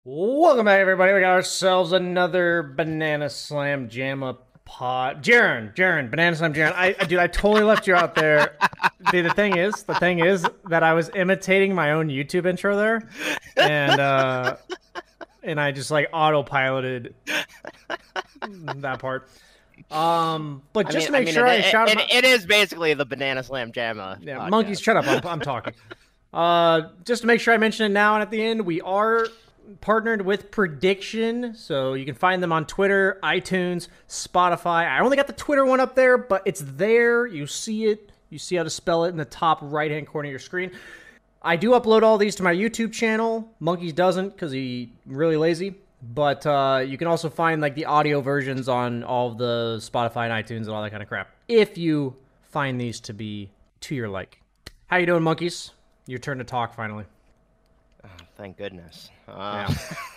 Welcome back, everybody. We got ourselves another Banana Slam Jamma pod. Jaren, Banana Slam Jaren. I totally left you out there. Dude, the thing is that I was imitating my own YouTube intro there, and I just like autopiloted that part. But just to make sure I shout out. It is basically the Banana Slam Jamma. Yeah, podcast. monkeys, shut up. I'm talking. Just to make sure I mention it now and at the end, we are partnered with Prediction, so you can find them on Twitter, iTunes, Spotify. I only got the Twitter one up there, but it's there. You see it. You see how to spell it in the top right-hand corner of your screen. I do upload all these to my YouTube channel. Monkeys doesn't because he's really lazy. But you can also find like the audio versions on all of the Spotify and iTunes and all that kind of crap, if you find these to be to your like. How you doing, monkeys? Your turn to talk finally. Oh, thank goodness. Yeah.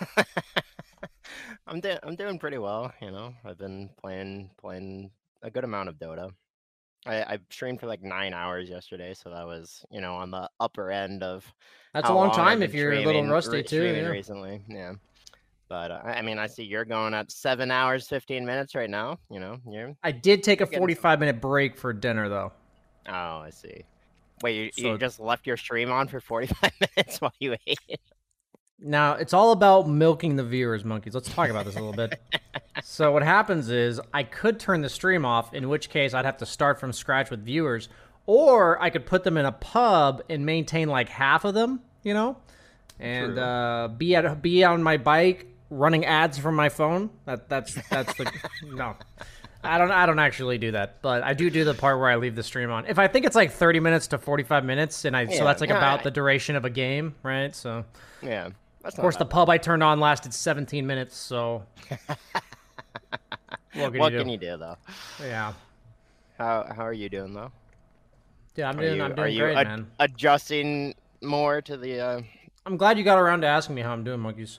I'm doing pretty well. You know, I've been playing a good amount of Dota. I streamed for like 9 hours yesterday, so that was on the upper end of. That's a long time if you're a little rusty too. Yeah. Recently, yeah. But I see you're going at 7 hours 15 minutes right now. I did take a 45-minute break for dinner though. Oh, I see. Wait, you just left your stream on for 45 minutes while you ate? Now, it's all about milking the viewers, monkeys. Let's talk about this a little bit. So what happens is I could turn the stream off, in which case I'd have to start from scratch with viewers, or I could put them in a pub and maintain like half of them, and be on my bike running ads from my phone. That's the no. I don't actually do that, but I do the part where I leave the stream on. If I think it's like 30 minutes to 45 minutes, so that's like about the duration of a game, right? So yeah, of course the pub I turned on lasted 17 minutes. So what can you do though? Yeah. How are you doing though? Yeah, I'm doing great, man. Adjusting more to the. I'm glad you got around to asking me how I'm doing, monkeys.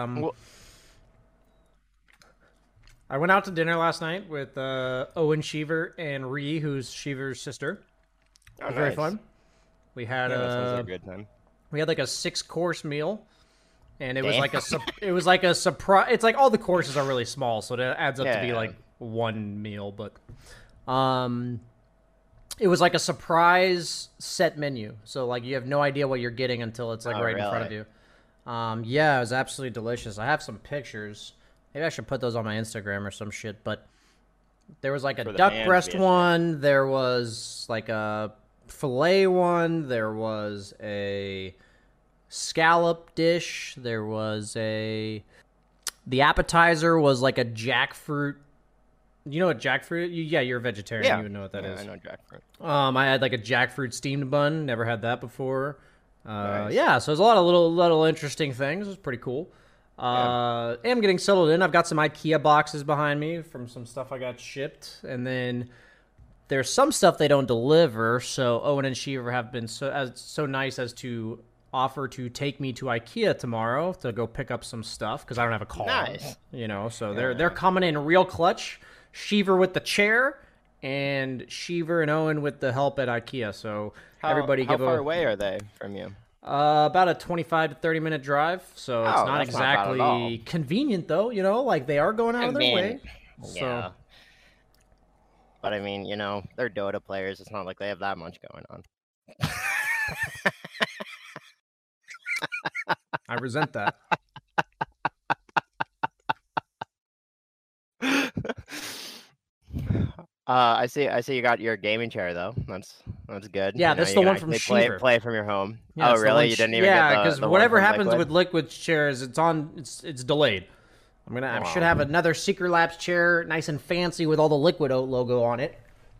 I went out to dinner last night with Owen Sheaver and Ree, who's Sheaver's sister. It was very fun. We had that sounds like a good time. We had like a 6-course meal, and it was like a surprise. It's like all the courses are really small, so it adds up to be like one meal. But it was like a surprise set menu, so like you have no idea what you're getting until it's like in front of you. Yeah, it was absolutely delicious. I have some pictures. Maybe I should put those on my Instagram or some shit, but there was like a duck breast one, there was like a filet one, there was a scallop dish, the appetizer was like a jackfruit. You know what jackfruit? You're a vegetarian. Yeah. You would know what that is. I know jackfruit. I had like a jackfruit steamed bun. Never had that before. Nice. Yeah, so there's a lot of little interesting things. It was pretty cool. I'm getting settled in. I've got some IKEA boxes behind me from some stuff I got shipped, and then there's some stuff they don't deliver. So Owen and Sheaver have been so nice as to offer to take me to IKEA tomorrow to go pick up some stuff because I don't have a car. Nice. So they're coming in real clutch. Sheaver with the chair, and Sheaver and Owen with the help at IKEA. So how far away are they from you? About a 25 to 30 minute drive, so it's not exactly convenient though, like they are going out of their way. Yeah. So. But I mean, they're Dota players. It's not like they have that much going on. I resent that. I see you got your gaming chair though. That's good. Yeah, that's the one from Sheaver. Play from your home. Yeah, oh, really? You didn't even get the because whatever happens with Liquid chairs, it's delayed. I should have another Secret Labs chair, nice and fancy with all the Liquid logo on it.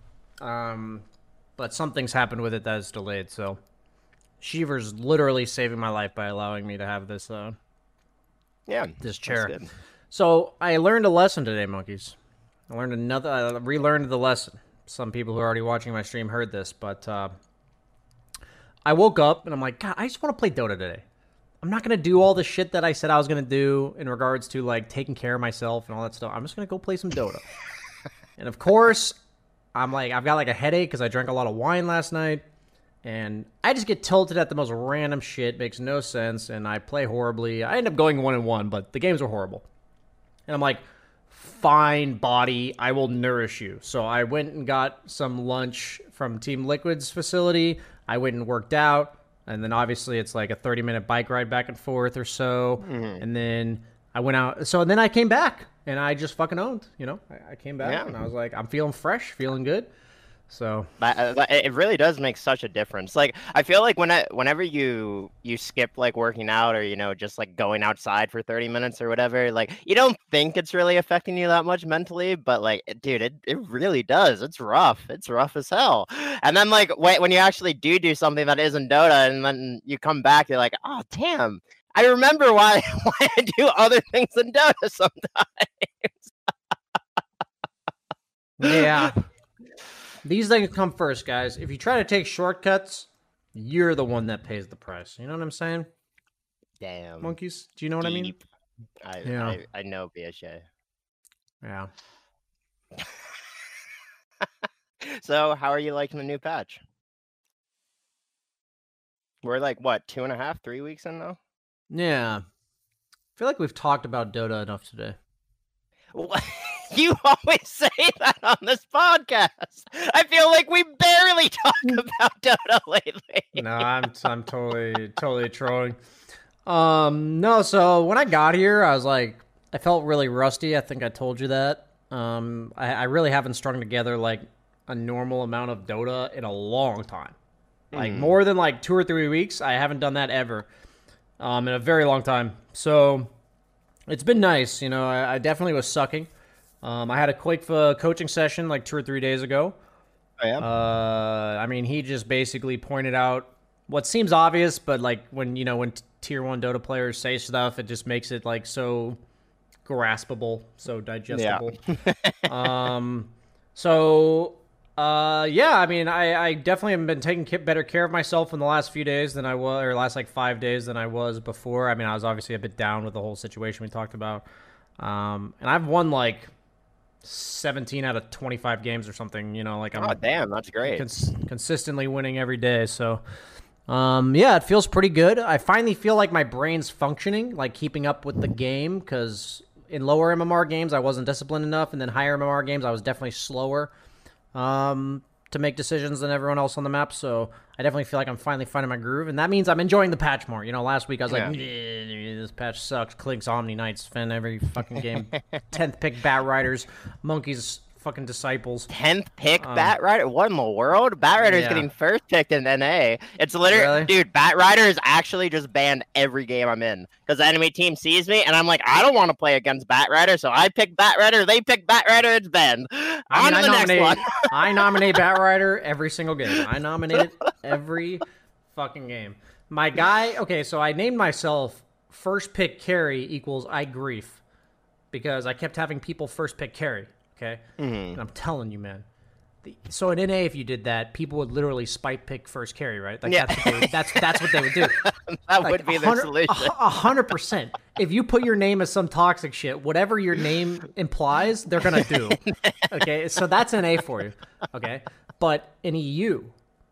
But something's happened with it that is delayed. So Sheaver's literally saving my life by allowing me to have this. This chair. So I learned a lesson today, monkeys. I relearned the lesson. Some people who are already watching my stream heard this, but I woke up and I'm like, God, I just want to play Dota today. I'm not going to do all the shit that I said I was going to do in regards to like taking care of myself and all that stuff. I'm just going to go play some Dota. And of course, I'm like, I've got like a headache because I drank a lot of wine last night. and I just get tilted at the most random shit, makes no sense, and I play horribly. I end up going 1-1, but the games were horrible. And I'm like, fine, body, I will nourish you. So I went and got some lunch from Team Liquid's facility. I went and worked out, and then obviously it's like a 30-minute bike ride back and forth or so. And then I went out. So then I came back, and I just fucking owned, you know. I came back, and I was like, I'm feeling fresh, feeling good. So it really does make such a difference. Like, I feel like whenever you skip like working out, or you know, just like going outside for 30 minutes or whatever, like you don't think it's really affecting you that much mentally, but like, dude, it really does. It's rough as hell. And then like when you actually do something that isn't Dota, and then you come back, you're like, oh damn, I remember why I do other things than Dota sometimes. Yeah. These things come first, guys. If you try to take shortcuts, you're the one that pays the price. You know what I'm saying? Damn. Monkeys? Do you know what Deep. I mean? I know BSJ. Yeah. So, how are you liking the new patch? We're like, what, 2.5, 3 weeks in now? Yeah. I feel like we've talked about Dota enough today. What? You always say that on this podcast. I feel like we barely talk about Dota lately. No, I'm totally trolling. No, so when I got here, I was like, I felt really rusty. I think I told you that. I really haven't strung together like a normal amount of Dota in a long time. Like more than like 2 or 3 weeks. I haven't done that ever. In a very long time. So it's been nice. You know, I definitely was sucking. I had a quick coaching session like 2 or 3 days ago. Oh, yeah? I mean, he just basically pointed out what seems obvious, but like when tier 1 Dota players say stuff, it just makes it like so graspable, so digestible. Yeah. Yeah, I mean, I definitely have been taking better care of myself in the last few days than I was, or last like 5 days than I was before. I mean, I was obviously a bit down with the whole situation we talked about. And I've won like 17 out of 25 games or something, you know, like I'm damn, that's great. Consistently winning every day. So, yeah, it feels pretty good. I finally feel like my brain's functioning, like keeping up with the game, because in lower MMR games, I wasn't disciplined enough. And then higher MMR games, I was definitely slower, to make decisions than everyone else on the map. So I definitely feel like I'm finally finding my groove, and that means I'm enjoying the patch more. You know, last week I was like, this patch sucks. Clinks, Omni Knights, Finn every fucking game. 10th pick Bat Riders, Monkeys fucking Disciples. 10th pick Bat Rider? What in the world? Bat Rider is getting first picked in NA. It's literally, dude, Bat Rider is actually just banned every game I'm in, because the enemy team sees me, and I'm like, I don't want to play against Bat Rider, so I pick Bat Rider, they pick Bat Rider, it's banned. On to the next one. I nominate Bat Rider every single game. I nominate it every fucking game. My guy, okay, so I named myself first pick carry equals I grief, because I kept having people first pick carry. Okay, and I'm telling you, man. So in NA, if you did that, people would literally spike pick first carry, right? Like that's what they would do. That would be the solution. 100%. If you put your name as some toxic shit, whatever your name implies, they're gonna do. Okay, so that's NA for you. Okay, but in EU,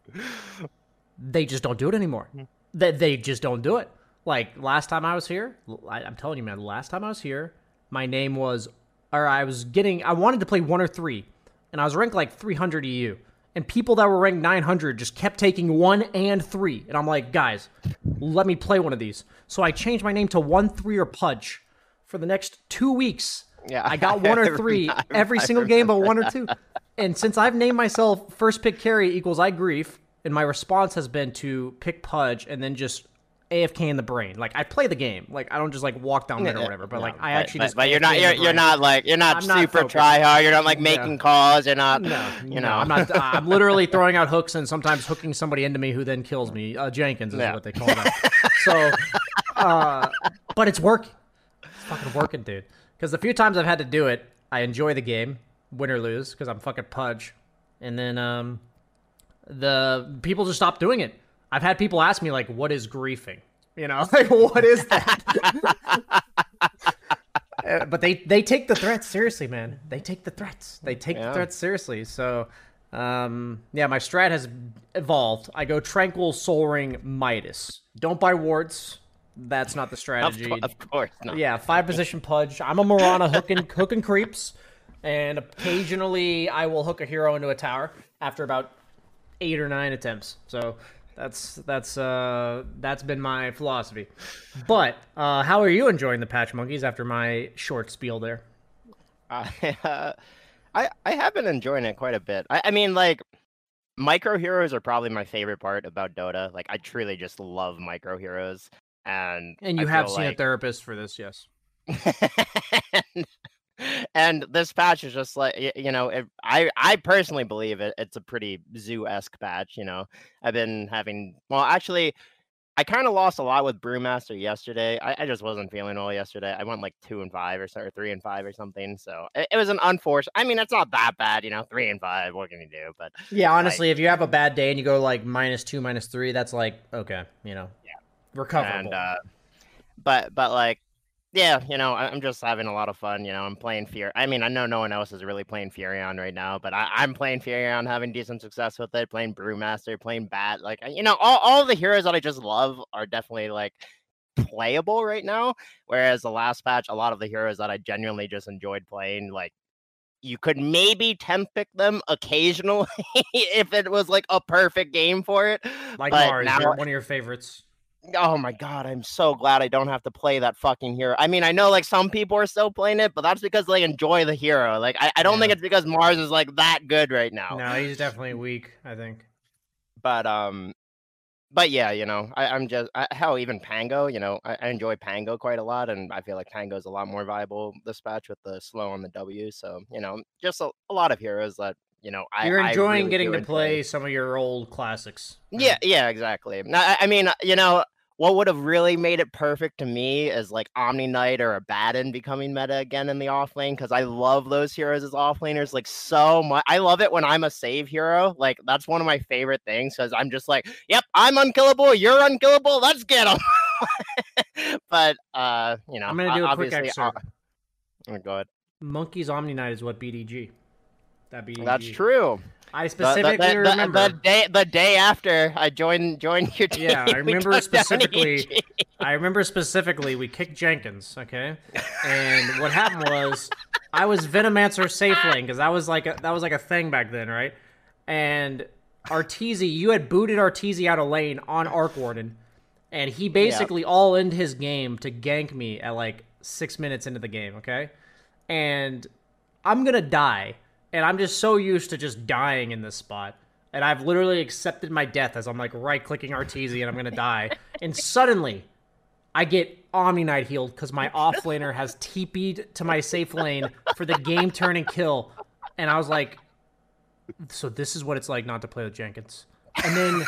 they just don't do it anymore. They just don't do it. Like last time I was here, I'm telling you, man. Last time I was here, my name was. Or I wanted to play 1 or 3, and I was ranked like 300 EU. And people that were ranked 900 just kept taking 1 and 3. And I'm like, guys, let me play one of these. So I changed my name to 1, 3, or Pudge for the next 2 weeks. Yeah, I got 1 or 3 every single game, but 1 or 2. And since I've named myself first pick carry equals I grief, and my response has been to pick Pudge and then just AFK in the brain. Like I play the game. Like I don't just like walk down mid or whatever. But like I actually just. But you're not super try hard. You're not like making calls. You're not. No, I'm not. I'm literally throwing out hooks and sometimes hooking somebody into me who then kills me. Jenkins is what they call that. So, but it's working. It's fucking working, dude. Because the few times I've had to do it, I enjoy the game, win or lose, because I'm fucking Pudge, and then the people just stop doing it. I've had people ask me, like, what is griefing? You know, like, what is that? But they take the threats seriously, man. They take the threats. They take the threats seriously. So, Yeah, my strat has evolved. I go Tranquil, Soul Ring, Midas. Don't buy wards. That's not the strategy. Of course not. Yeah, 5-position Pudge. I'm a Mirana hooking creeps, and occasionally I will hook a hero into a tower after about 8 or 9 attempts. So that's been my philosophy. But how are you enjoying the patch monkeys after my short spiel there? I have been enjoying it quite a bit. I mean, like, micro heroes are probably my favorite part about Dota. Like, I truly just love micro heroes, and And you have seen a therapist for this, yes. and this patch is just like, I personally believe it's a pretty zoo-esque patch. I've been having, well, actually, I kind of lost a lot with Brewmaster yesterday. I just wasn't feeling well yesterday. I went like 2-5 or 3-5 or something. So it was an unforced. I mean, it's not that bad, 3-5. What can you do? But yeah, honestly, if you have a bad day and you go like -2, -3, that's like okay, yeah, recoverable. And but like, yeah, I'm just having a lot of fun. I'm playing Fear. I mean, I know no one else is really playing Furion right now, but I'm playing Furion, having decent success with it. Playing Brewmaster, playing Bat. Like, all the heroes that I just love are definitely like playable right now. Whereas the last patch, a lot of the heroes that I genuinely just enjoyed playing, like, you could maybe 10th pick them occasionally if it was like a perfect game for it. Like but Mars, now, one of your favorites. Oh my god, I'm so glad I don't have to play that fucking hero. I mean, I know like some people are still playing it, but that's because they enjoy the hero. Like, I don't think it's because Mars is like that good right now. No, he's definitely weak, I think. But yeah, I'm just hell, even Pango, I enjoy Pango quite a lot, and I feel like Pango's a lot more viable this patch with the slow on the W. So, just a lot of heroes that you're enjoying really getting to play some of your old classics. Yeah, exactly. I mean, what would have really made it perfect to me is like Omni Knight or a Batten becoming meta again in the offlane, because I love those heroes as offlaners like so much. I love it when I'm a save hero. Like, that's one of my favorite things, because I'm just like, yep, I'm unkillable, you're unkillable, let's get them. But I'm gonna do a quick excerpt. Oh, go ahead. Monkey's Omni Knight is what BDG. That's true. I specifically remember the day after I joined your team. Yeah, I remember specifically. I remember specifically we kicked Jenkins, okay, and what happened was I was Venomancer safe lane because that was like a thing back then, right? And Arteezy, you had booted Arteezy out of lane on Arc Warden, and he basically all ended his game to gank me at like 6 minutes into the game, okay, and I'm gonna die. And I'm just so used to just dying in this spot. And I've literally accepted my death as I'm like right-clicking Arteezy and I'm going to die. And suddenly, I get Omni Knight healed because my offlaner has TP'd to my safe lane for the game-turning kill. And I was like, so this is what it's like not to play with Jenkins. And then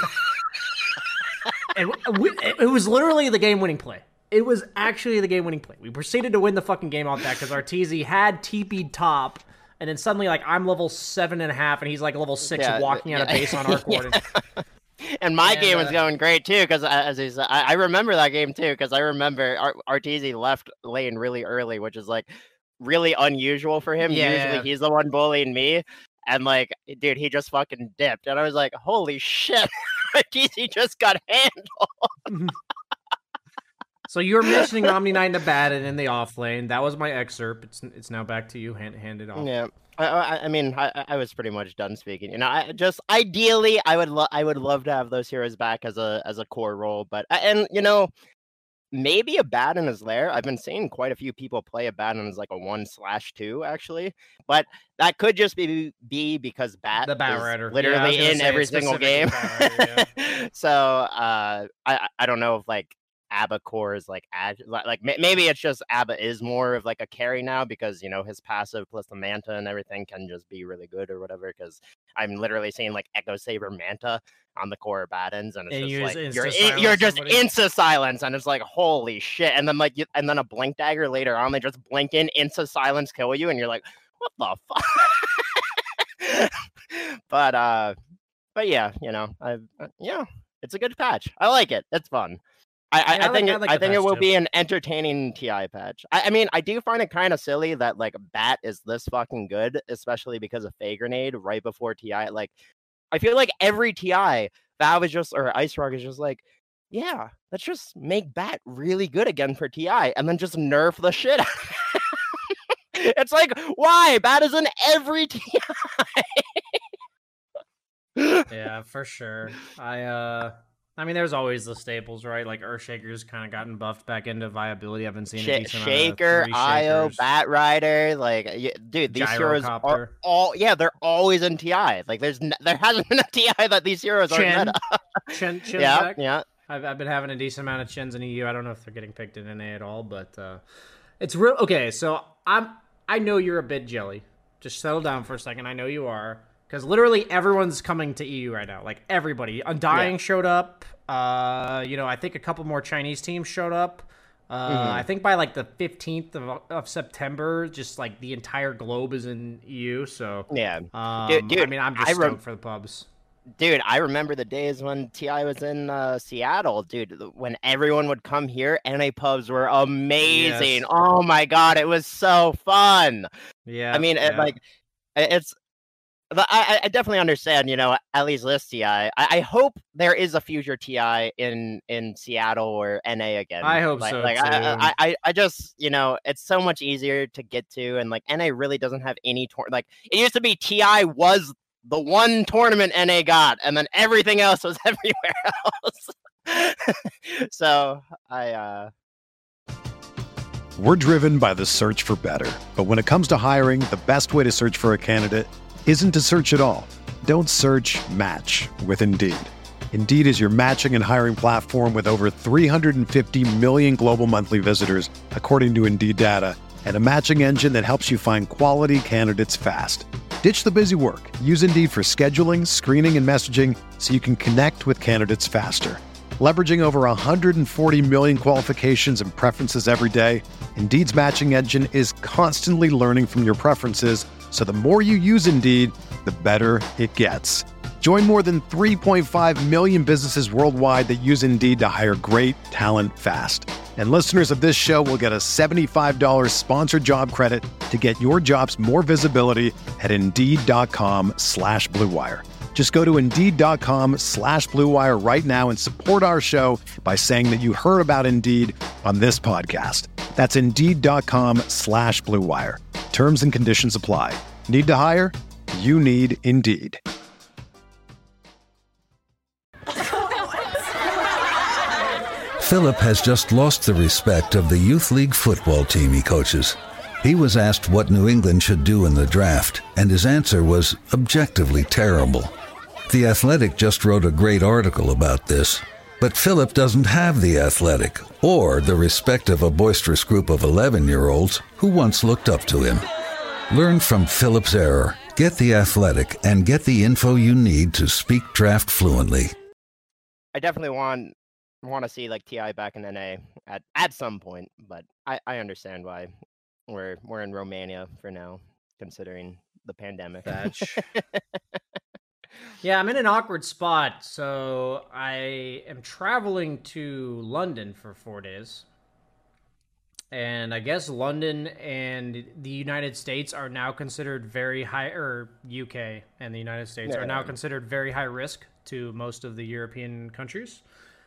it was literally the game-winning play. It was actually the game-winning play. We proceeded to win the fucking game off that because Arteezy had TP'd top. And then suddenly, like, I'm level 7.5, and he's like level 6 walking out of base on Arc Warden. And my game was going great too, because I remember that game too, because I remember Arteezy left lane really early, which is like really unusual for him. Usually he's the one bullying me, and like, dude, he just fucking dipped, and I was like, holy shit, Arteezy just got handled. So you were mentioning Omni Knight and Abaddon in the off lane. That was my excerpt. It's now back to you. Hand it off. Yeah. I mean, I was pretty much done speaking. Ideally, I would love to have those heroes back as a core role, but maybe Abaddon is there. I've been seeing quite a few people play Abaddon as like a 1/2 actually, but that could just be because the Bat Rider literally in every single game. Rider, so I don't know if like Abba core is like maybe it's just Abba is more of like a carry now, because his passive plus the Manta and everything can just be really good or whatever, because I'm literally seeing like Echo Saber Manta on the core Abaddons, and it's just like you're just insta silence, and it's like holy shit, and then and then a blink dagger later on, they just blink in, insta silence kill you, and you're like, what the fuck? But yeah, it's a good patch. I like it. It's fun. I think it will too. be an entertaining TI patch. I mean, I do find it kind of silly that like Bat is this fucking good, especially because of Fey Grenade right before TI. Like, I feel like every TI, Valve is just, or Ice Rock is just like, yeah, let's just make Bat really good again for TI, and then just nerf the shit out of it. It's like, why? Bat is in every TI. Yeah, for sure. I mean, there's always the staples, right? Like Earthshaker's kind of gotten buffed back into viability. I haven't seen a decent Shaker, amount of Io, Shakers. Bat Rider, like, dude, these heroes are Gyrocopter. all, yeah, they're always in TI. Like, there hasn't been a TI that these heroes aren't Chen. meta. Chen's Yeah, back. yeah. I've been having a decent amount of Chens in EU. I don't know if they're getting picked in NA at all, but it's real. Okay, so I know you're a bit jelly. Just settle down for a second. I know you are. Because literally everyone's coming to EU right now. Like, everybody. Undying showed up. I think a couple more Chinese teams showed up. I think by, like, the 15th of September, just, like, the entire globe is in EU. So, Yeah. dude, I mean, I'm just stoked for the pubs. Dude, I remember the days when TI was in Seattle, dude, when everyone would come here, NA pubs were amazing. Yes. Oh, my God, it was so fun. Yeah. I mean, I definitely understand, at least this TI. I hope there is a future TI in Seattle or NA again. I hope so, too. I just, it's so much easier to get to, and, like, NA really doesn't have any like, it used to be TI was the one tournament NA got, and then everything else was everywhere else. So, We're driven by the search for better. But when it comes to hiring, the best way to search for a candidate isn't to search at all. Don't search, match with Indeed. Indeed is your matching and hiring platform with over 350 million global monthly visitors, according to Indeed data, and a matching engine that helps you find quality candidates fast. Ditch the busy work. Use Indeed for scheduling, screening, and messaging so you can connect with candidates faster. Leveraging over 140 million qualifications and preferences every day, Indeed's matching engine is constantly learning from your preferences, so the more you use Indeed, the better it gets. Join more than 3.5 million businesses worldwide that use Indeed to hire great talent fast. And listeners of this show will get a $75 sponsored job credit to get your jobs more visibility at Indeed.com/Blue Wire. Just go to Indeed.com/Blue Wire right now and support our show by saying that you heard about Indeed on this podcast. That's Indeed.com/Blue Wire. Terms and conditions apply. Need to hire? You need Indeed. Philip has just lost the respect of the youth league football team he coaches. He was asked what New England should do in the draft, and his answer was objectively terrible. The Athletic just wrote a great article about this. But Philip doesn't have The Athletic, or the respect of a boisterous group of 11-year-olds who once looked up to him. Learn from Philip's error. Get The Athletic and get the info you need to speak draft fluently. I definitely want to see, like, TI back in NA at some point, but I understand why we're in Romania for now, considering the pandemic. Yeah, I'm in an awkward spot. So I am traveling to London for 4 days. And I guess London and the United States are now considered very high, or UK and the United States are now considered very high risk to most of the European countries.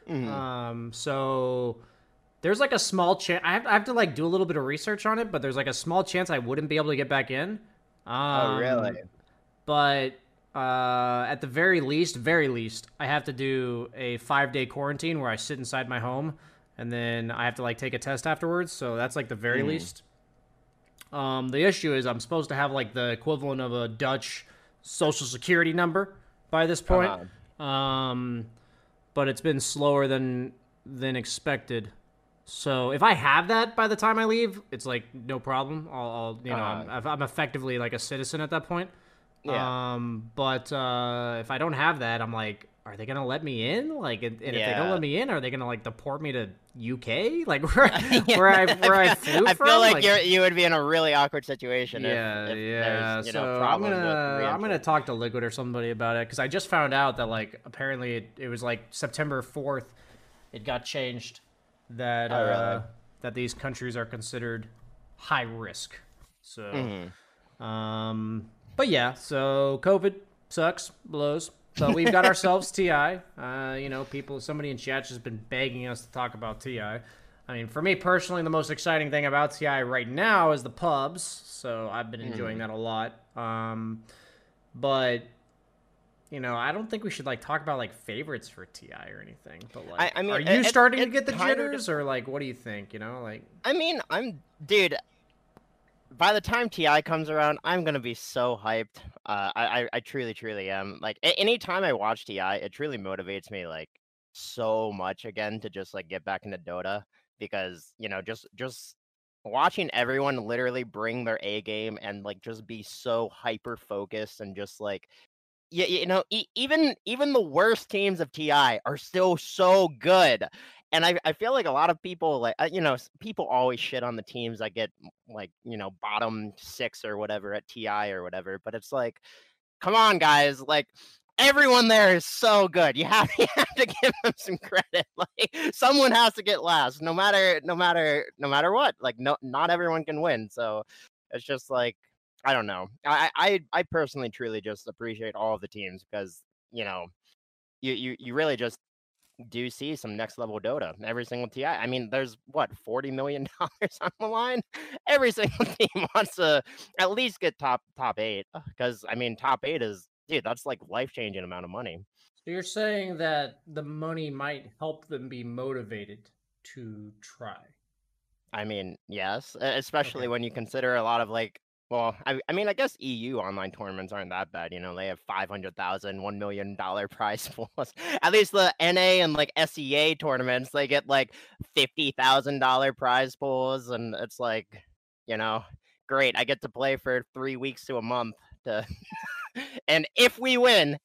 So there's like a small chance. I have to like do a little bit of research on it, but there's like a small chance I wouldn't be able to get back in. Oh, really? But at the very least, I have to do a 5-day quarantine where I sit inside my home, and then I have to like take a test afterwards. So that's like the very least. The issue is I'm supposed to have like the equivalent of a Dutch social security number by this point. But it's been slower than expected. So if I have that by the time I leave, it's like no problem. I'll I'm effectively like a citizen at that point. Yeah. But if I don't have that, I'm like, are they gonna let me in? Like, and if they don't let me in, are they gonna like deport me to UK? Like where I flew from? I feel like you would be in a really awkward situation. Yeah. If so I'm gonna talk to Liquid or somebody about it, because I just found out that like apparently it was like September 4th, it got changed. that really? that these countries are considered high risk. So, but yeah, so COVID sucks, blows. But we've got ourselves Ti. Somebody in chat has been begging us to talk about Ti. I mean, for me personally, the most exciting thing about Ti right now is the pubs. So I've been enjoying that a lot. But I don't think we should talk about favorites for Ti or anything. But I mean, are you starting to get the kind of jitters, or what do you think? I mean, dude. By the time Ti comes around, I'm gonna be so hyped. I truly, truly am. Anytime I watch Ti, it truly motivates me so much again to just get back into Dota because just watching everyone literally bring their A game and just be so hyper focused and just even the worst teams of Ti are still so good. And I feel like a lot of people people always shit on the teams that get bottom 6 or whatever at TI or whatever, but it's come on guys, everyone there is so good. You have to give them some credit. Someone has to get last, no matter what. Not everyone can win. So it's just I don't know. I personally truly just appreciate all of the teams because you really just do see some next level Dota every single TI. I mean, there's what, $40 million on the line. Every single team wants to at least get top 8 because I mean, top 8 is, dude, that's life-changing amount of money. So you're saying that the money might help them be motivated to try? I mean, yes, especially when you consider a lot of well, I mean, I guess EU online tournaments aren't that bad. They have $500,000, $1 million prize pools. At least the NA and SEA tournaments, they get $50,000 prize pools, and it's great. I get to play for 3 weeks to a month and if we win,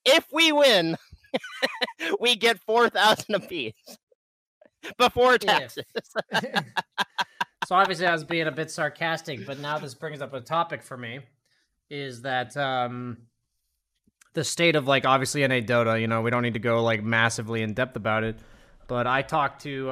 we get 4,000 apiece before taxes. So obviously I was being a bit sarcastic, but now this brings up a topic for me, is that the state of obviously NA Dota, we don't need to go massively in depth about it, but I talked to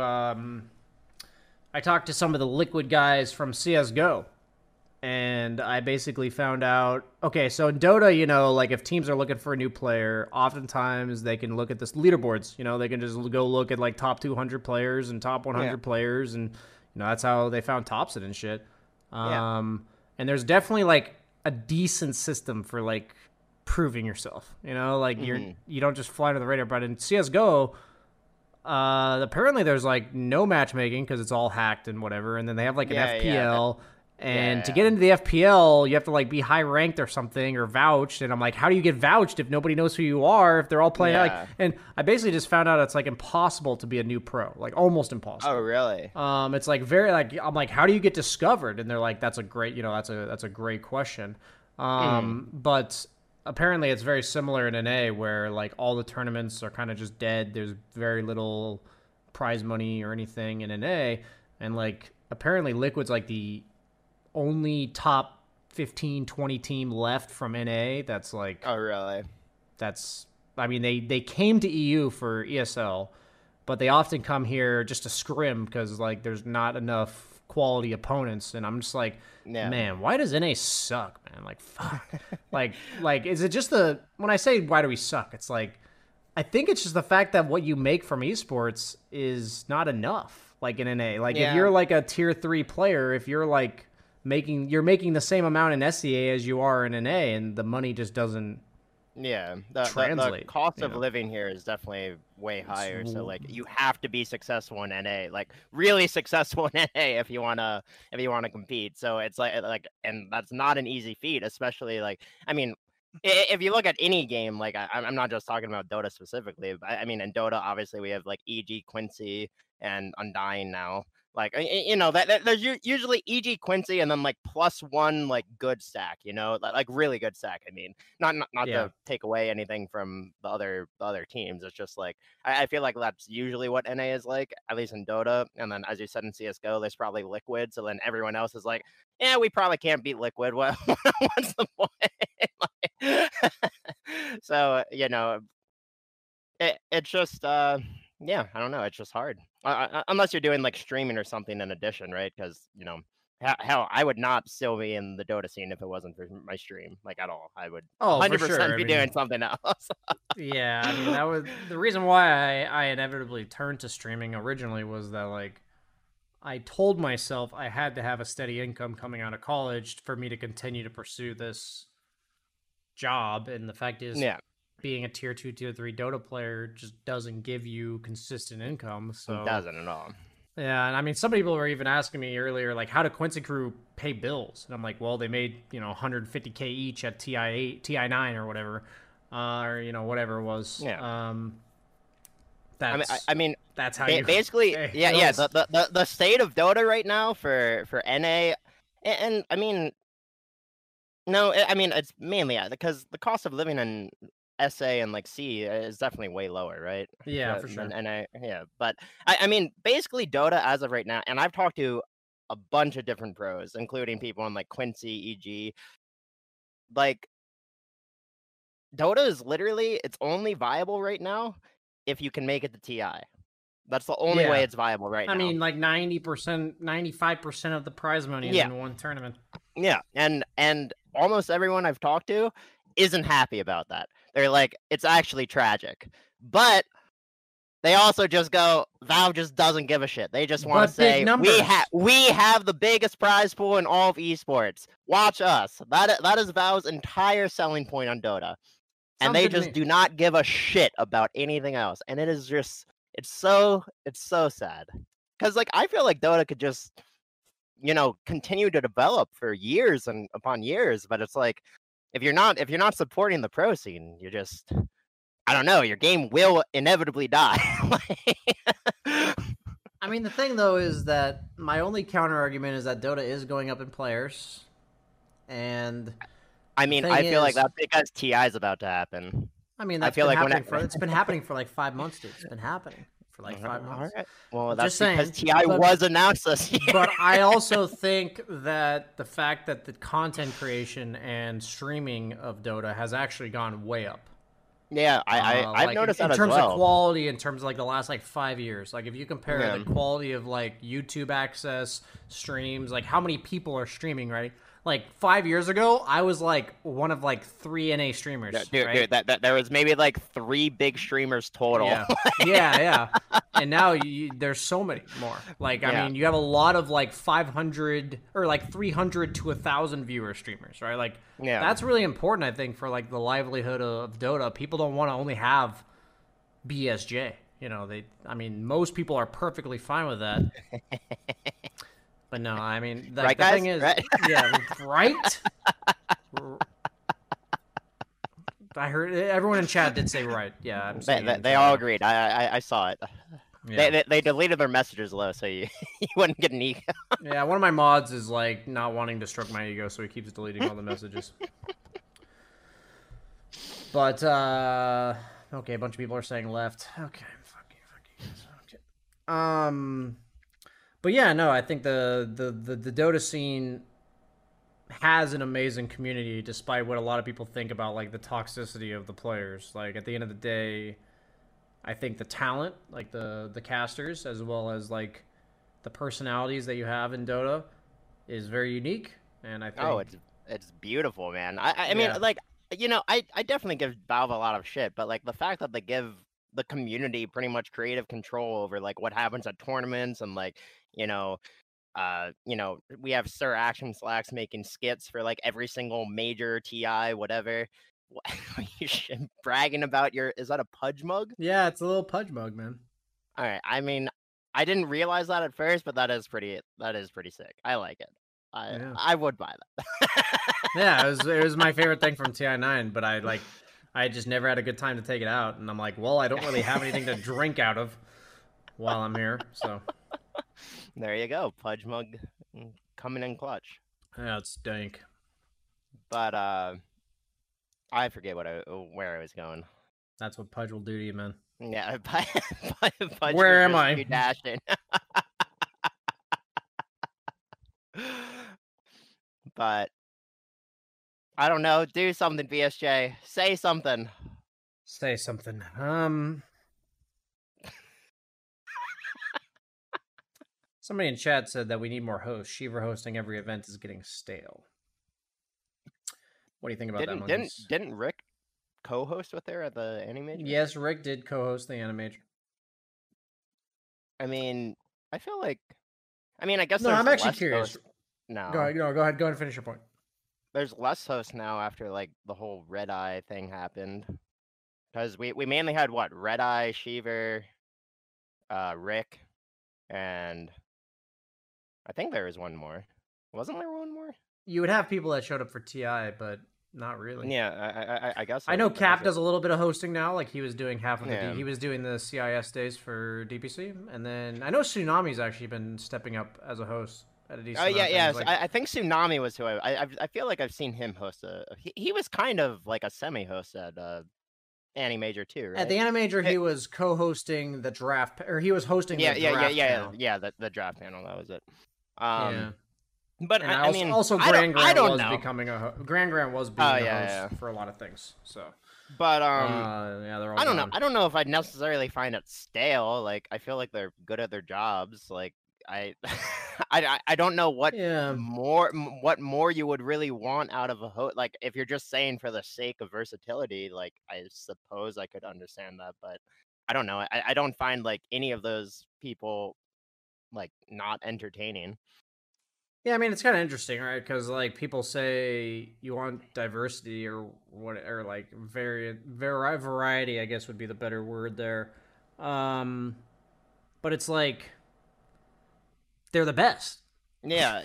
some of the Liquid guys from CS:GO, and I basically found out, okay, so in Dota, if teams are looking for a new player, oftentimes they can look at this leaderboards, they can just go look at top 200 players and top 100 players, and that's how they found Topson and shit. And there's definitely a decent system for proving yourself. You don't just fly to the radar. But in CS:GO, apparently there's no matchmaking because it's all hacked and whatever. And then they have an FPL. And to get into the FPL, you have to be high ranked or something or vouched. And I'm how do you get vouched if nobody knows who you are? If they're all playing and I basically just found out it's impossible to be a new pro, almost impossible. Oh, really? It's very I'm how do you get discovered? And they're that's a great, that's a great question. But apparently it's very similar in NA where all the tournaments are kind of just dead. There's very little prize money or anything in NA, and apparently Liquid's the only top 15, 20 team left from NA that's oh, really? That's, I mean, they came to EU for ESL, but they often come here just to scrim because there's not enough quality opponents, and I'm just man, why does NA suck, man? Fuck. Is it just when I say why do we suck, it's I think it's just the fact that what you make from esports is not enough in NA. If you're a tier 3 player, if you're you're making the same amount in SEA as you are in NA, and the money just doesn't translate. The cost of living here is definitely way higher. So you have to be successful in NA, really successful in NA if you wanna compete. So it's and that's not an easy feat, especially I mean, if you look at any game, I'm not just talking about Dota specifically, but I mean in Dota obviously we have EG Quincy and Undying now. That there's usually EG Quincy and then +1 good stack, really good stack. I mean, not to take away anything from the other teams. It's just I feel that's usually what NA is at least in Dota. And then as you said in CS:GO, there's probably Liquid. So then everyone else is yeah, we probably can't beat Liquid. What's the point? So it's just Yeah, I don't know. It's just hard. Unless you're doing like streaming or something in addition, right? Because hell, I would not still be in the Dota scene if it wasn't for my stream, like at all. I would Oh, for sure. 100% be doing something else. Yeah, I mean that was the reason why I inevitably turned to streaming originally was that like I told myself I had to have a steady income coming out of college for me to continue to pursue this job, and the fact is Yeah, being a tier 2 tier 3 Dota player just doesn't give you consistent income. it So doesn't at all. yeah, and I mean some people were even asking me earlier like how did Quincy Crew pay bills? And I'm like, well, they made, 150K each at TI8, TI9 or whatever. Or whatever it was. Yeah. That's I mean, that's how you basically, pay yeah. bills. The state of Dota right now for NA, and I mean, no, I mean it's mainly because the cost of living in SA and like C is definitely way lower, right? Yeah, for sure. Than NA, yeah. But I mean, basically Dota as of right now, and I've talked to a bunch of different pros, including people on like Quincy, EG, like Dota is literally it's only viable right now if you can make it to TI. That's the only way Yeah. it's viable right now. I mean, like 90%, 95% of the prize money is Yeah. in one tournament. Yeah, and almost everyone I've talked to isn't happy about that. They're like, it's actually tragic. But they also just go, Valve just doesn't give a shit. They just want But to say, big numbers. we have the biggest prize pool in all of esports. Watch us. That is Valve's entire selling point on Dota. And Sounds they good to just me. do not give a shit about anything else. And it is just it's so sad. Cuz like I feel like Dota could just continue to develop for years and upon years, but it's like if you're not supporting the pro scene, you're just I don't know, your game will inevitably die. I mean, the thing though is that my only counter argument is that Dota is going up in players, and I mean, thing I feel like is- that's because TI is about to happen. I mean I that's feel been like when happening it's been happening for like 5 months, dude. It's been happening for like 5 months. All right. Well, Just that's because saying, TI but- was announced this year. But I also think that the fact that the content creation and streaming of Dota has actually gone way up. Yeah, I've Like, noticed in that as terms well. of quality, in terms of like the last like 5 years. Like if you compare Yeah. the quality of like YouTube access streams, like how many people are streaming, right? Like 5 years ago, I was like one of like 3 NA streamers. Dude, right? that there was maybe like 3 big streamers total. Yeah, yeah. And now there's so many more. Like, I Yeah. mean, you have a lot of like 500 or like 300 to 1,000 viewer streamers, right? Like, Yeah. that's really important, I think, for like the livelihood of Dota. People don't want to only have BSJ. I mean, most people are perfectly fine with that. But no, I mean, Right, the guys? thing is, Right? yeah, right? I heard everyone in chat did say right. Yeah, I'm seeing it in They chat all now. agreed. I saw it. Yeah. They deleted their messages low, so you wouldn't get an ego. Yeah, one of my mods is like not wanting to stroke my ego, so he keeps deleting all the messages. But okay, a bunch of people are saying left. Okay, fuck you. Okay. But yeah, no, I think the Dota scene has an amazing community, despite what a lot of people think about like the toxicity of the players. Like at the end of the day, I think the talent, like the casters, as well as like the personalities that you have in Dota, is very unique. And I think Oh, it's beautiful, man. I mean, Yeah. like I definitely give Valve a lot of shit, but like the fact that they give the community pretty much creative control over like what happens at tournaments and like we have Sir Action Slacks making skits for like every single major TI, whatever. You bragging about is that a Pudge mug? yeah, it's a little Pudge mug, man. All right. I mean, I didn't realize that at first, but that is pretty sick. I like it. Yeah. I would buy that. Yeah, it was my favorite thing from TI9, but I just never had a good time to take it out, and I'm like, well, I don't really have anything to drink out of while I'm here, so There you go. Pudge mug coming in clutch. yeah, it's dank. But I forget where I was going. That's what Pudge will do to you, man. Yeah, Pudge Where was am just I? you dashing. But I don't know. Do something, BSJ. Say something. Say something. Somebody in chat said that we need more hosts. Shiver hosting every event is getting stale. What do you think about that, Monkeys? Didn't Rick co-host with her at the Animajor? Yes, Rick did co-host the Animajor. I mean, I feel like... I mean, I guess No, there's I'm actually less curious. hosts now. Go ahead and finish your point. There's less hosts now after, like, the whole Red Eye thing happened. Because we mainly had, what? Red Eye, Shiver, Rick, and... I think there was one more. Wasn't there one more? You would have people that showed up for TI, but not really. Yeah, I guess. I know Cap does a little bit of hosting now. Like he was doing half of the he was doing the CIS days for DPC, and then I know Tsunami's actually been stepping up as a host at a decent. Oh yeah. Like, I think Tsunami was who I feel like I've seen him host he was kind of like a semi-host at Animajor too, right? At the Animajor, he was co-hosting the draft, or he was hosting. The draft panel. The draft panel. That was it. Yeah. But and I mean, also Grand Grant was becoming a Grand Grant was being a host for a lot of things. So, but they're all I don't know. I don't know if I'd necessarily find it stale. Like I feel like they're good at their jobs. Like I don't know what more you would really want out of a host. Like if you're just saying for the sake of versatility, like I suppose I could understand that, but I don't know. I don't find like any of those people like not entertaining. Yeah, I mean it's kind of interesting, right? Because like people say you want diversity or what, or like variety, I guess would be the better word there. But it's like they're the best. Yeah.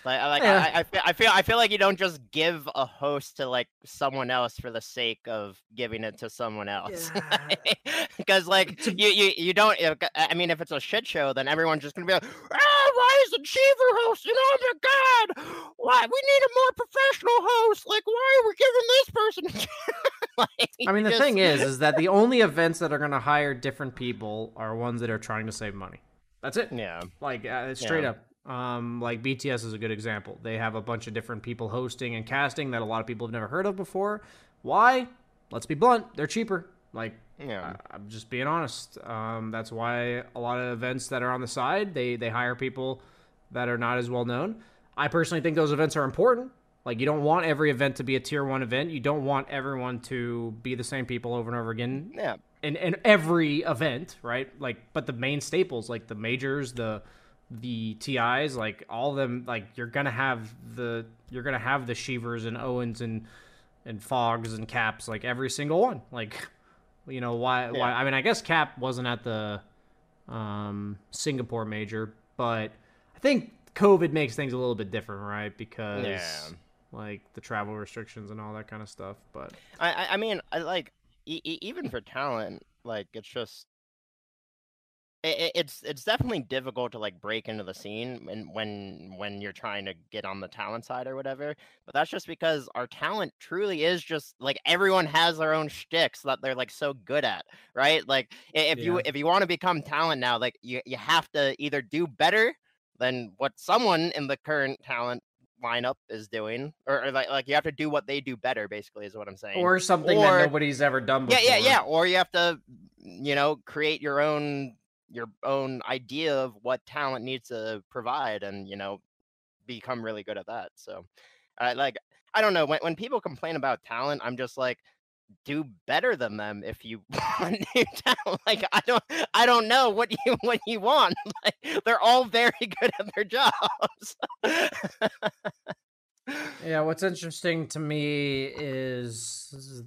I feel like you don't just give a host to like someone else for the sake of giving it to someone else. Because like you don't. I mean, if it's a shit show, then everyone's just gonna be like, why isn't Shiver hosting? Oh my god, why we need a more professional host? Like, why are we giving this person? Like, I mean, the thing is that the only events that are gonna hire different people are ones that are trying to save money. That's it. Yeah. Like straight up. Like BTS is a good example. They have a bunch of different people hosting and casting that a lot of people have never heard of before. Why? Let's be blunt. They're cheaper. Like, I'm just being honest. That's why a lot of events that are on the side, they hire people that are not as well known. I personally think those events are important. Like, you don't want every event to be a tier 1 event. You don't want everyone to be the same people over and over again. Yeah. In every event, right? Like, but the main staples, like the majors, the TIs, like all of them, like you're gonna have the Shivers and Owens and Fogs and Caps, like every single one. Like, you know, why I mean, I guess Cap wasn't at the Singapore major, but I think COVID makes things a little bit different, right? Because like the travel restrictions and all that kind of stuff. But I mean, I like even for talent, like it's just it's definitely difficult to like break into the scene when you're trying to get on the talent side or whatever. But that's just because our talent truly is just like everyone has their own shticks that they're like so good at, right? Like if you want to become talent now, like you have to either do better than what someone in the current talent lineup is doing, or like you have to do what they do better, basically, is what I'm saying, or something that nobody's ever done before. Or you have to, you know, create your own idea of what talent needs to provide, and you know, become really good at that. So like I don't know, when people complain about talent, I'm just like, do better than them if you want new talent. Like I don't know what you want. Like they're all very good at their jobs. Yeah, what's interesting to me is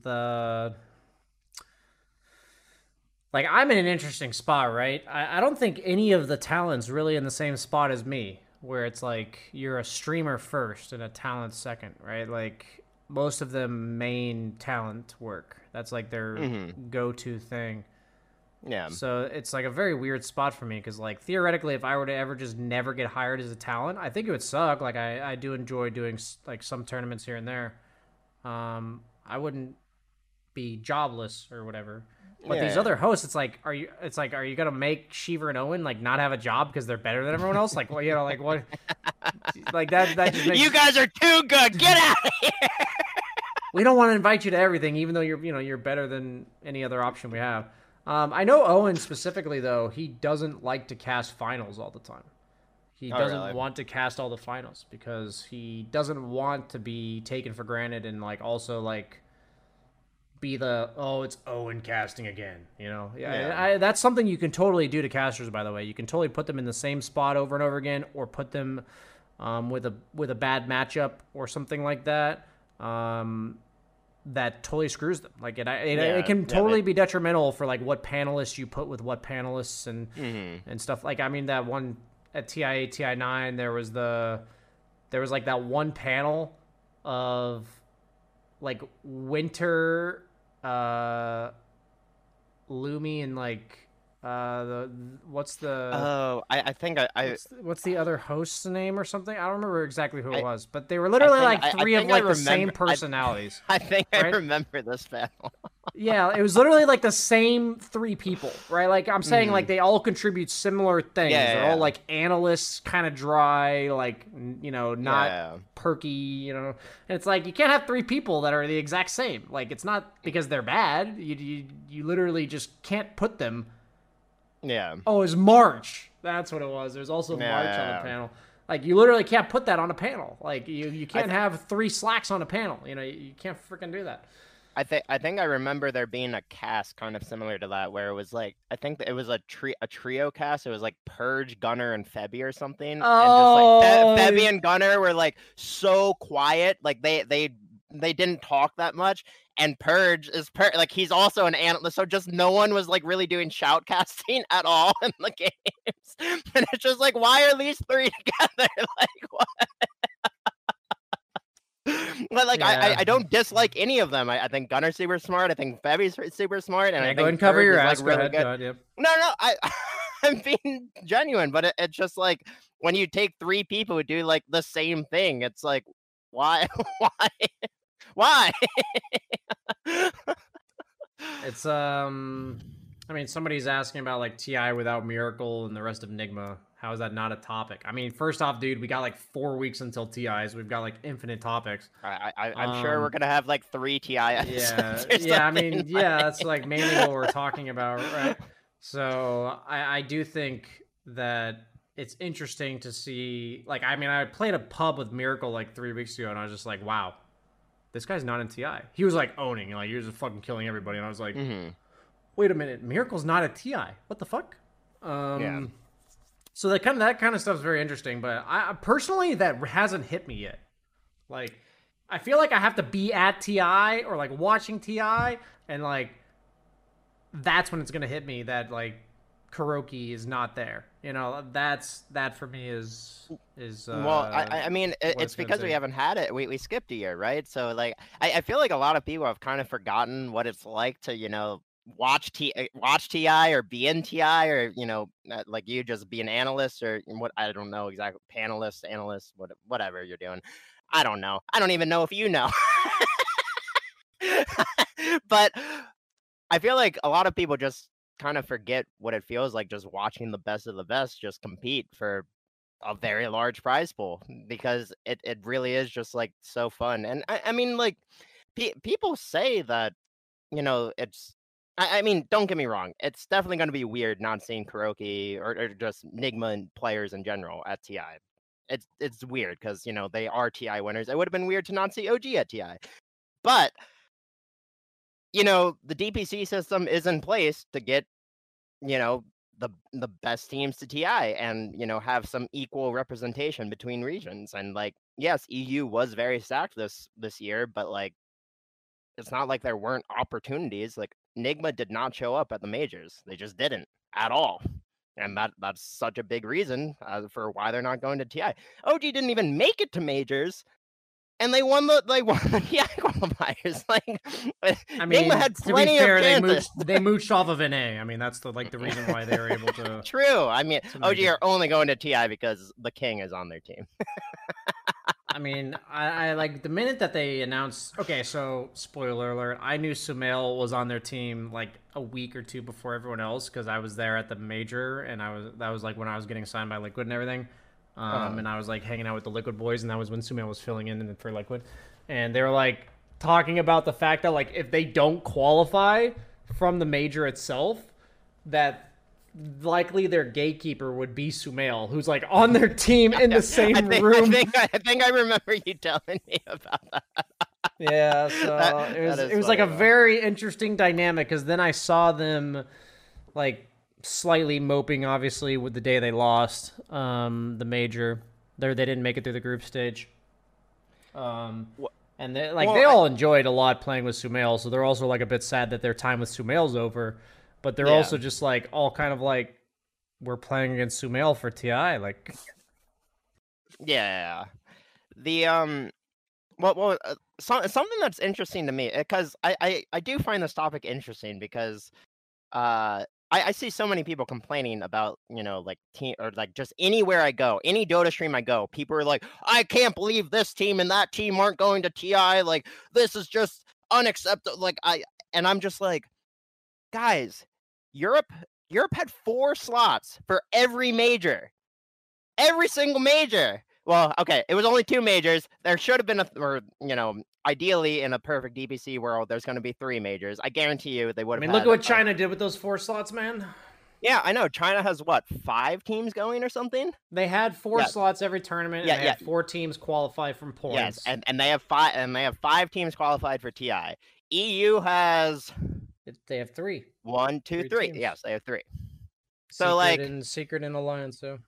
like I'm in an interesting spot, right? I don't think any of the talent's really in the same spot as me, where it's like you're a streamer first and a talent second, right? Like most of them main talent work. That's like their go-to thing. Yeah. So it's like a very weird spot for me because like theoretically, if I were to ever just never get hired as a talent, I think it would suck. Like I do enjoy doing like some tournaments here and there. I wouldn't be jobless or whatever. But these other hosts, it's like, are you gonna make Shiver and Owen like not have a job because they're better than everyone else? Like, well, you know, like what, like that just makes... You guys are too good. Get out of here. We don't want to invite you to everything, even though you're better than any other option we have. I know Owen specifically though, he doesn't like to cast finals all the time. He doesn't want to cast all the finals because he doesn't want to be taken for granted and like also like be the it's Owen casting again, you know. That's something you can totally do to casters, by the way. You can totally put them in the same spot over and over again, or put them with a bad matchup or something like that. That totally screws them. Like it can totally be detrimental for like what panelists you put with what panelists and stuff. Like I mean that one at TI8, TI9, there was like that one panel of like Winter, Lumi, and like I think what's the other host's name or something? I don't remember exactly who it was, but they were literally three of like the same personalities. I think I remember this panel. Yeah, it was literally like the same three people, right? Like I'm saying, like they all contribute similar things. They're all like analysts, kind of dry, like not perky, And it's like you can't have three people that are the exact same. Like it's not because they're bad. You literally just can't put them. Yeah. Oh, it's March. That's what it was. There's also March on the panel. Like you literally can't put that on a panel. Like you can't have three Slacks on a panel. You can't freaking do that. I think I remember there being a cast kind of similar to that where it was like I think it was a trio cast. It was like Purge, Gunner, and Febby or something. Oh, and just like Febby and Gunner were like so quiet. Like they didn't talk that much. And Purge is like he's also an analyst, so just no one was like really doing shoutcasting at all in the games. And it's just like, why are these three together? Like what? But like I don't dislike any of them. I think Gunner's super smart. I think Febby's super smart. And I think go ahead and cover your ass. Like, really good. Go ahead, yep. No, I'm being genuine. But it's just like when you take three people who do like the same thing, it's like why? Why? It's I mean, somebody's asking about like TI without Miracle and the rest of Nigma. How is that not a topic? I mean, first off, dude, we got like 4 weeks until TIs. We've got like infinite topics. I'm sure we're gonna have like 3 TI episodes. Yeah. I mean, that's like mainly what we're talking about, right? So I do think that it's interesting to see. Like, I mean, I played a pub with Miracle like 3 weeks ago, and I was just like, wow. This guy's not in TI. He was like owning, like he was just fucking killing everybody, and I was like, wait a minute, Miracle's not a TI. What the fuck? So that kind of stuff is very interesting, but I personally that hasn't hit me yet. Like, I feel like I have to be at TI or like watching TI, and like that's when it's gonna hit me that like Kuroki is not there. That for me is well, I mean, it's because we haven't had it. We skipped a year, right? So like, I feel like a lot of people have kind of forgotten what it's like to watch TI or be in TI or like you just be an analyst or what, I don't know exactly, analyst, whatever you're doing. I don't know. I don't even know if you know. But I feel like a lot of people just kind of forget what it feels like just watching the best of the best just compete for a very large prize pool, because it really is just like so fun. And I mean, like people say that it's I mean, don't get me wrong, it's definitely going to be weird not seeing Kuroki or just Nigma and players in general at TI. It's weird because they are TI winners. It would have been weird to not see OG at TI, but the DPC system is in place to get, the best teams to TI and, have some equal representation between regions. And like, yes, EU was very stacked this year, but like, it's not like there weren't opportunities. Like Nigma did not show up at the majors. They just didn't at all. And that's such a big reason for why they're not going to TI. OG didn't even make it to majors. And they won the TI qualifiers. Like, I mean, Nigma had plenty of chances. They mooched off of NA. I mean, that's the reason why they were able to. True. I mean, OG are only going to TI because the king is on their team. I mean, I like the minute that they announced. Okay, so spoiler alert: I knew Sumail was on their team like a week or two before everyone else because I was there at the major, and that was like when I was getting signed by Liquid and everything. And I was like hanging out with the Liquid boys, and that was when Sumail was filling in for Liquid, and they were like talking about the fact that like if they don't qualify from the major itself, that likely their gatekeeper would be Sumail, who's like on their team in the same room. I think I remember you telling me about that. Yeah, so it was like a very interesting dynamic, because then I saw them like slightly moping, obviously, with the day they lost the major. They didn't make it through the group stage. And they all enjoyed a lot playing with Sumail, so they're also like a bit sad that their time with Sumail's over. But they're also just like all kind of like, we're playing against Sumail for TI, like. Yeah, the something that's interesting to me, because I do find this topic interesting, because I see so many people complaining about, like team, or like just anywhere I go, any Dota stream I go, people are like, I can't believe this team and that team aren't going to TI. Like, this is just unacceptable. And I'm just like, guys, Europe had 4 slots for every major, every single major. Well, okay, it was only 2 majors. There should have been ideally in a perfect DPC world, there's going to be 3 majors. I guarantee you they would have. I mean, look at what China did with those 4 slots, man. Yeah, I know. China has what, 5 teams going or something? They had 4 slots every tournament, and they had 4 teams qualify from points. Yes, and they have 5, and they have 5 teams qualified for TI. EU has. They have 3. 1, 2, 3. Teams. Yes, they have 3. So Secret and Alliance. So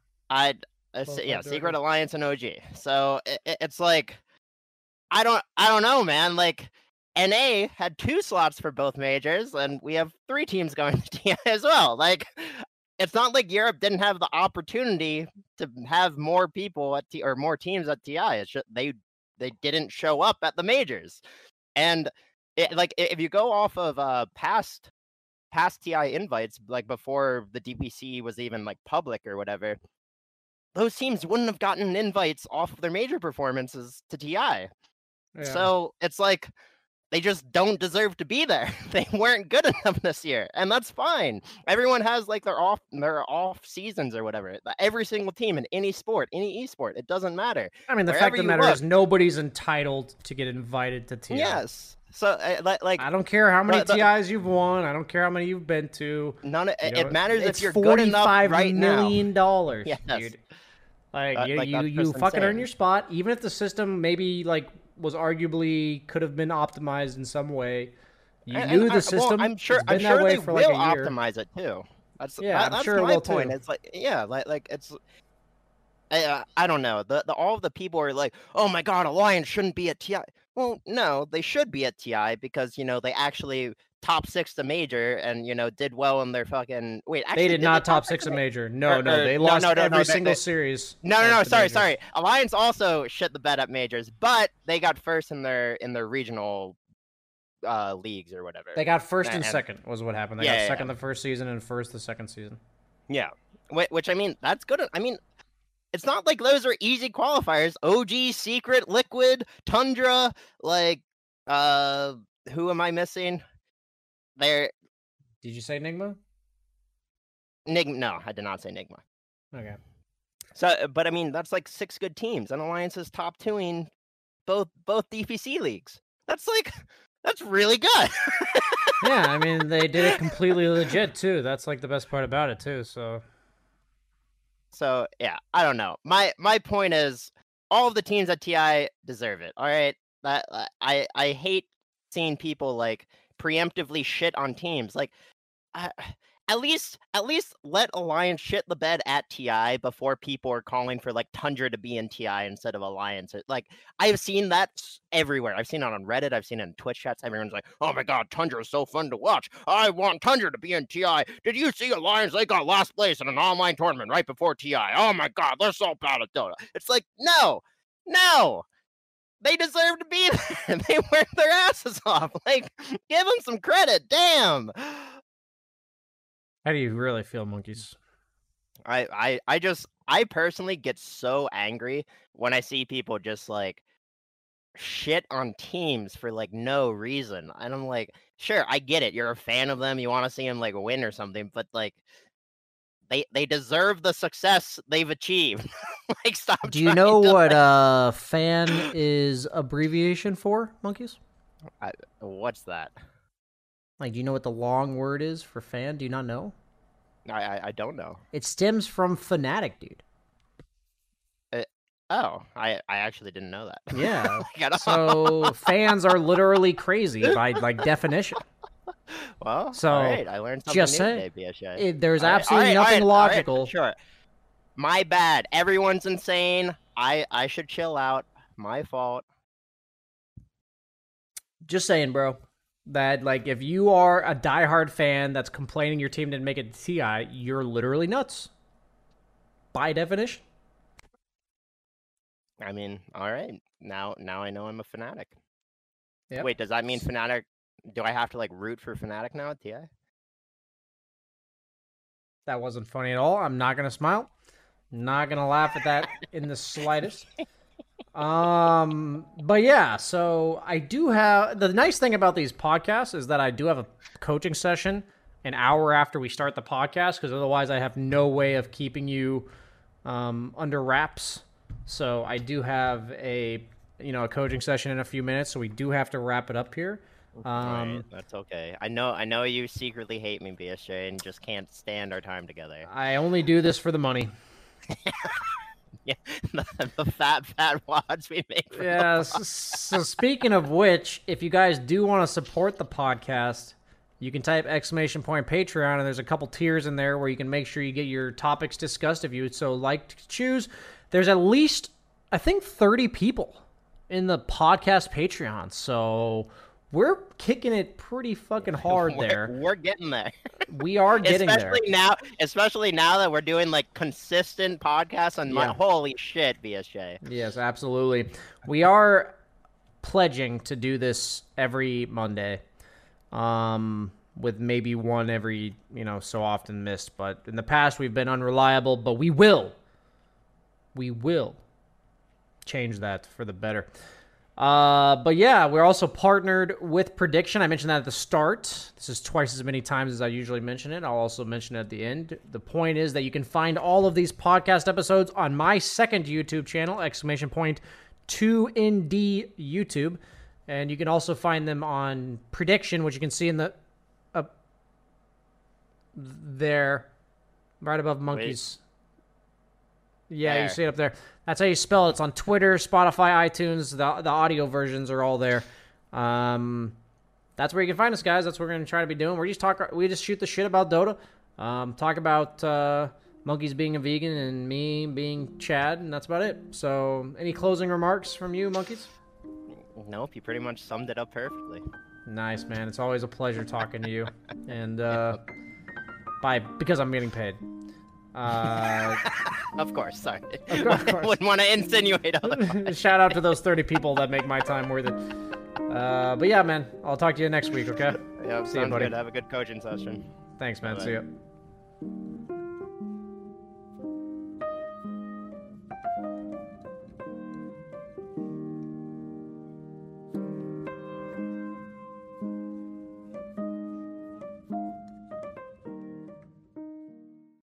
Secret Alliance and OG. So it's like, I don't know, man. Like, NA had 2 slots for both majors, and we have 3 teams going to TI as well. Like, it's not like Europe didn't have the opportunity to have more people or more teams at TI. It's just they didn't show up at the majors. And if you go off of past TI invites, like before the DPC was even like public or whatever, those teams wouldn't have gotten invites off of their major performances to TI. Yeah. So it's like, they just don't deserve to be there. They weren't good enough this year, and that's fine. Everyone has like their off seasons or whatever. Every single team in any sport, any esport, it doesn't matter. I mean, the fact of the matter is nobody's entitled to get invited to TI. Yes. So I don't care how many TIs you've won. I don't care how many you've been to. It matters if you're good enough right now. $45 million, dude. You fucking earn your spot, even if the system maybe like was arguably could have been optimized in some way. You knew the system. Well, I'm sure they will optimize it too. That's my point. Too. It's like it's. I don't know. All of the people are like, oh my god, Alliance shouldn't be at TI. Well, no, they should be at TI because they actually top 6 the major and did well in their fucking they did not top 6 a major. No, they lost every single series. No, sorry. Alliance also shit the bed at majors, but they got first in their regional leagues or whatever. They got first and second was what happened. They got second the first season and first the second season. Yeah, which I mean, that's good. I mean, it's not like those are easy qualifiers. OG, Secret, Liquid, Tundra, like who am I missing? There. Did you say Nigma? No, I did not say Nigma. Okay. So, but I mean, that's like 6 good teams, and Alliance is top 2ing both DPC leagues. That's really good. Yeah, I mean, they did it completely legit too. That's like the best part about it too. So yeah, I don't know. My point is, all of the teams at TI deserve it. All right, that I hate seeing people like preemptively shit on teams. Like, at least let Alliance shit the bed at TI before people are calling for like Tundra to be in TI instead of Alliance. Like, I've seen that everywhere. I've seen it on Reddit. I've seen it in Twitch chats. Everyone's like, "Oh my god, Tundra is so fun to watch. I want Tundra to be in TI. Did you see Alliance? They got last place in an online tournament right before TI. Oh my god, they're so bad at Dota." It's like, no. They deserve to be there. They worked their asses off. Like, give them some credit. Damn. How do you really feel, Monkeys? I personally get so angry when I see people just like shit on teams for like no reason. And I'm like, sure, I get it. You're a fan of them. You want to see them like win or something, but like they deserve the success they've achieved. Like, stop. Do you know what fan is abbreviation for, Monkeys? What's that? Like, do you know what the long word is for fan? Do you not know? I don't know. It stems from Fnatic, dude. I actually didn't know that. Yeah. So fans are literally crazy by like definition. Well, so all right, I learned something just new today, BSJ. There's absolutely nothing logical. Sure. My bad. Everyone's insane. I should chill out. My fault. Just saying, bro. That like if you are a diehard fan that's complaining your team didn't make it to TI, you're literally nuts. By definition. I mean, all right. Now I know I'm a Fnatic. Yep. Wait, does that mean Fnatic? Do I have to like root for Fnatic now at TI? That wasn't funny at all. I'm not gonna smile. Not gonna laugh at that in the slightest. But yeah, so I do have the nice thing about these podcasts is that I do have a coaching session an hour after we start the podcast, because otherwise I have no way of keeping you under wraps. So I do have a coaching session in a few minutes, so we do have to wrap it up here. Right, that's okay. I know you secretly hate me, BSJ, and just can't stand our time together. I only do this for the money. Yeah, the fat wads we make. Yeah. So speaking of which, if you guys do want to support the podcast, you can type !Patreon, and there's a couple tiers in there where you can make sure you get your topics discussed if you would so like to choose. There's at least, I think, 30 people in the podcast Patreon, so we're kicking it pretty fucking hard there. We're getting there. We are getting especially now that we're doing like consistent podcasts on my holy shit, BSJ. Yes, absolutely. We are pledging to do this every Monday. With maybe one every, so often missed, but in the past we've been unreliable, but we will change that for the better. But yeah, we're also partnered with Prediction. I mentioned that at the start. This is twice as many times as I usually mention it. I'll also mention it at the end. The point is that you can find all of these podcast episodes on my second YouTube channel, !2ND YouTube. And you can also find them on Prediction, which you can see in the there, right above Monkeys. Yeah, there. You see it up there. That's how you spell it. It's on Twitter, Spotify, iTunes. The audio versions are all there. That's where you can find us, guys. That's what we're going to try to be doing. We just shoot the shit about Dota. Talk about Monkeys being a vegan and me being Chad, and that's about it. So, any closing remarks from you, Monkeys? Nope, you pretty much summed it up perfectly. Nice, man. It's always a pleasure talking to you. And because I'm getting paid. Of course, sorry. Of course. Wouldn't want to insinuate otherwise. Shout out to those 30 people that make my time worth it. But yeah, man, I'll talk to you next week, okay? Yep, See you, buddy. Good. Have a good coaching session. Thanks, man. Bye-bye. See ya.